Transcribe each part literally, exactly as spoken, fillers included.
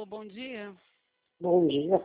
bom dia. Bom dia.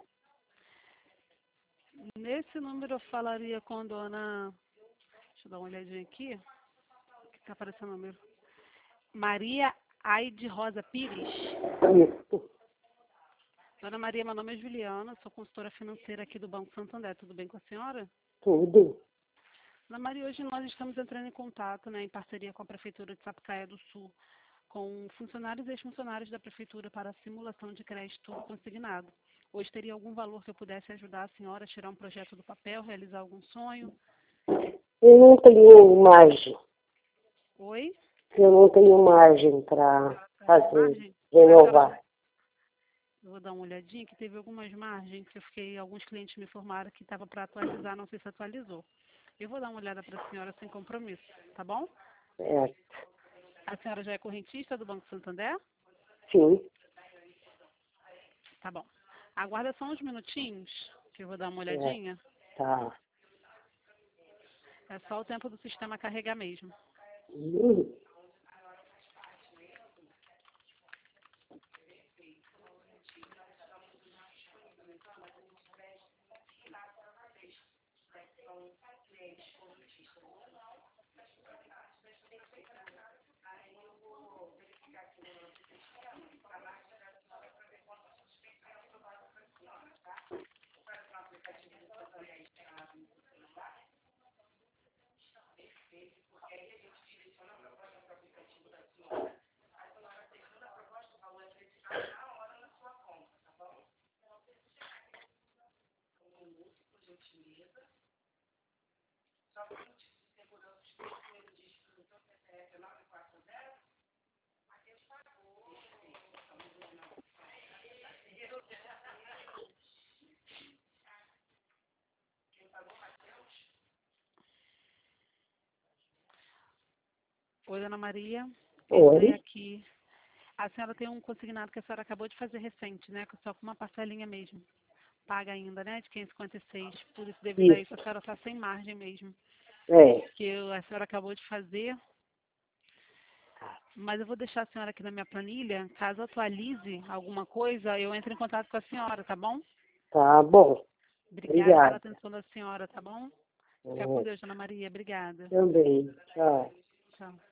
Nesse número eu falaria com a dona... Deixa eu dar uma olhadinha aqui. O que está aparecendo o número? Maria Aide Rosa Pires. Isso. Dona Maria, meu nome é Juliana, sou consultora financeira aqui do Banco Santander. Tudo bem com a senhora? Tudo. Dona Maria, hoje nós estamos entrando em contato, né, em parceria com a Prefeitura de Sapucaia do Sul, com funcionários e ex-funcionários da Prefeitura para a simulação de crédito consignado. Hoje teria algum valor que eu pudesse ajudar a senhora a tirar um projeto do papel, realizar algum sonho? Eu não tenho margem. Oi? Eu não tenho margem para fazer, Margem? A renovar. senhora... Eu vou dar uma olhadinha, que teve algumas margens que eu fiquei, alguns clientes me informaram que estava para atualizar, não sei se atualizou. Eu vou dar uma olhada para a senhora sem compromisso, tá bom? É. A senhora já é correntista do Banco Santander? Sim. Tá bom. Aguarda só uns minutinhos, que eu vou dar uma É. olhadinha. Tá. É só o tempo do sistema carregar mesmo. Hum. Oi, Dona Maria. Entrei Oi. aqui. A senhora tem um consignado que a senhora acabou de fazer recente, né? Só com uma parcelinha mesmo. Paga ainda, né? De quinhentos e cinquenta e seis. Por isso, devido a isso, Isso. a senhora está sem margem mesmo. É. Que eu- a senhora acabou de fazer. Mas eu vou deixar a senhora aqui na minha planilha. Caso atualize alguma coisa, eu entro em contato com a senhora, tá bom? Tá bom. Obrigada pela Obrigada. atenção da senhora, tá bom? Fica com É. Deus, Dona Maria. Obrigada. Também. Tchau. Tchau.